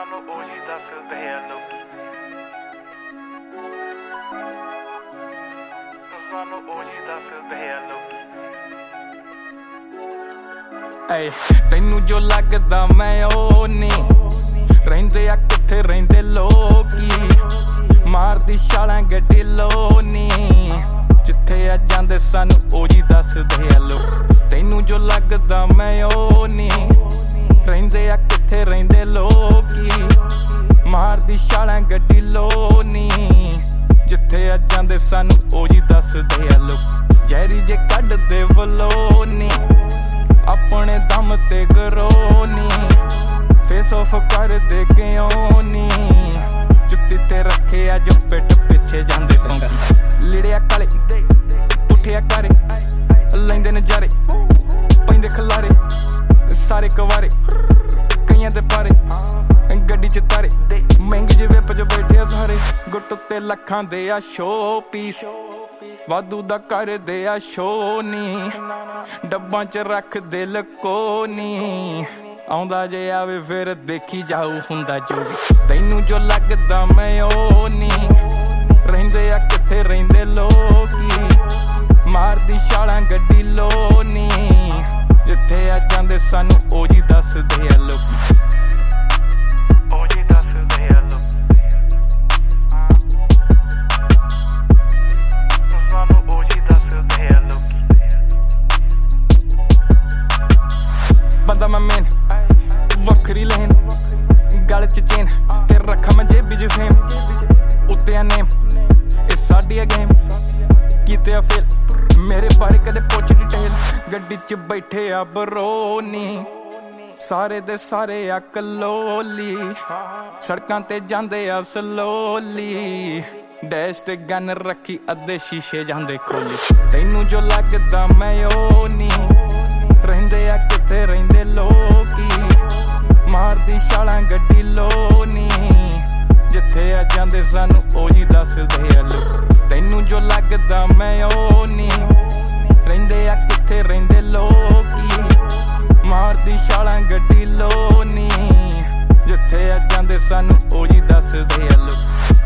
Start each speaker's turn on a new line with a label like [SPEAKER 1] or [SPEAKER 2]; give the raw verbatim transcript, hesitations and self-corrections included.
[SPEAKER 1] ਸਾਨੂੰ ਉਹੀ ਦੱਸਦੇ ਆ ਲੋਕੀ, ਸਾਨੂੰ ਉਹੀ ਦੱਸਦੇ ਆ ਲੋਕੀ।
[SPEAKER 2] ਏ ਤੈਨੂੰ ਜੋ ਲੱਗਦਾ ਮੈਂ ਉਹ ਨਹੀਂ, ਰਹਿੰਦੇ ਆ ਕਿੱਥੇ ਰਹਿੰਦੇ ਲੋਕੀ, ਮਾਰਦੀ ਛਾਲਾਂ ਗੱਡੀ ਲੋਨੀ, ਜਿੱਥੇ ਆ ਜਾਂਦੇ ਸਾਨੂੰ ਉਹੀ ਦੱਸਦੇ ਆ ਲੋਕ। ਤੈਨੂੰ ਜੋ ਲੱਗਦਾ ਮੈਂ ਉਹ ਨਹੀਂ, ਰਹਿੰਦੇ ਆ ਕਿੱਥੇ ਰਹਿੰਦੇ ਲੋਕੀ, ਮਾਰਦੀ ਛਾਲਾਂ ਗੱਡੀ ਲੋਨੀ, ਜਿੱਥੇ ਆ ਜਾਂਦੇ ਸਾਨੂੰ ਉਹੀ ਦੱਸਦੇ ਆ ਲੋਕ। ਜ਼ਹਿਰੀ ਜੇ ਕੱਢਦੇ ਵਲੋਨੀ, ਆਪਣੇ ਦਮ ਤੇ ਗਰੋਨੀ, ਫੇਸ ਆਫ ਕਰਦੇ ਕਿਉਂ ਨੀ, ਜੁੱਤੀ ਤੇ ਰੱਖੇ ਅੱਜ ਪਿੱਠ ਪਿੱਛੇ ਜਾਂਦੇ ਟੋਂਕੀ, ਲਿੜਿਆ ਕਾਲੇ ਉੱਠਿਆ ਕਾਰੇ, ਲੈਂਦੇ ਨਜ਼ਾਰੇ ਪੈਂਦੇ ਖਲਾਰੇ, ਸਾਰੇ ਕਵਾਰੇ ਕਈਆਂ ਦੇ ਪਾਰੇ, ਗੱਡੀ ਚ ਤਾਰੇ ਮਹਿੰਗੇ ਜਿਹੇ ਵਿਪ ਚ ਬੈਠੇ ਸਾਰੇ, ਗੁੱਟ ਉੱਤੇ ਲੱਖਾਂ ਦੇ ਆ ਸ਼ੋ ਪੀਸ, ਵਾਧੂ ਦਾ ਕਰਦੇ ਆ ਸ਼ੋ ਨੀ, ਡੱਬਾਂ ਚ ਰੱਖਦੇ ਲਕੋ ਨੀ, ਆਉਂਦਾ ਜੇ ਆਵੇ ਫਿਰ ਦੇਖੀ ਜਾਊ ਹੁੰਦਾ ਜੋ ਵੀ। ਤੈਨੂੰ ਜੋ ਲੱਗਦਾ ਮੈਂ ਉਹ ਨਹੀਂ, ਰਹਿੰਦੇ ਆ ਕਿੱਥੇ ਰਹਿੰਦੇ ਲੋਕੀ, ਮਾਰਦੀ ਛਾਲਾਂ ਗੱਡੀ ਲੋਨੀ, ਜਿੱਥੇ ਆ ਜਾਂਦੇ ਸਾਨੂੰ ਉਹੀ ਦੱਸਦੇ ਆ ਲੋਕੀ,
[SPEAKER 1] ਉਹੀ ਦੱਸਦੇ ਆ ਲੋਕੀ, ਸਾਨੂੰ ਉਹੀ ਦੱਸਦੇ ਆ ਲੋਕੀ।
[SPEAKER 2] ਬੰਦਾ ਮੈਂ ਮੇਨ ਵੱਖਰੀ ਲਹਿਨ, ਗਲ ਚ ਚੇਨ ਤੇ ਰੱਖਾਂ ਮੈਂ ਜੇਬੀ ਚ ਫੇਮ, ਉੱਤੇ ਆ ਨੇਮ ਇਹ ਸਾਡੀ ਆ ਗੇਮ, ਕੀਤੇ ਆ ਫੇਲ ਮੇਰੇ ਬਾਰੇ ਕਦੇ ਪੁੱਛ ਦੀ ਟਹਿਲ, ਗੱਡੀ ਚ ਬੈਠੇ ਆ ਬਰੋਨੀ, ਸਾਰੇ ਦੇ ਸਾਰੇ ਆ ਕਲੋਲੀ, ਸੜਕਾਂ ਤੇ ਜਾਂਦੇ ਆ ਸਲੋਲੀ, ਡੈਸ਼ ਤੇ ਗਨ ਰੱਖੀ ਅੱਧੇ ਸ਼ੀਸ਼ੇ ਜਾਂਦੇ ਖੋਲੀ। ਤੈਨੂੰ ਜੋ ਲੱਗਦਾ ਮੈਂ ਉਹ ਨਹੀਂ, ਰਹਿੰਦੇ ਆ ਕਿੱਥੇ ਰਹਿੰਦੇ ਲੋਕੀ, ਮਾਰਦੀ ਛਾਲਾਂ ਗੱਡੀ ਲੋਨੀ, ਜਿੱਥੇ ਆ ਜਾਂਦੇ ਸਾਨੂੰ ਉਹੀ ਦੱਸਦੇ ਆ ਲੋਕ। ਤੈਨੂੰ ਜੋ ਲੱਗਦਾ ਮੈਂ ਉਹ ਨਹੀਂ, ਰਹਿੰਦੇ ਆ ਕਿੱਥੇ ਰਹਿੰਦੇ ਲੋਕੀ, ਮਾਰਦੀ ਛਾਲਾਂ ਗੱਡੀ ਲੋਨੀ, ਜਿੱਥੇ ਆ ਜਾਂਦੇ ਸਾਨੂੰ ਉਹੀ ਦੱਸਦੇ ਆ ਲੋਕ।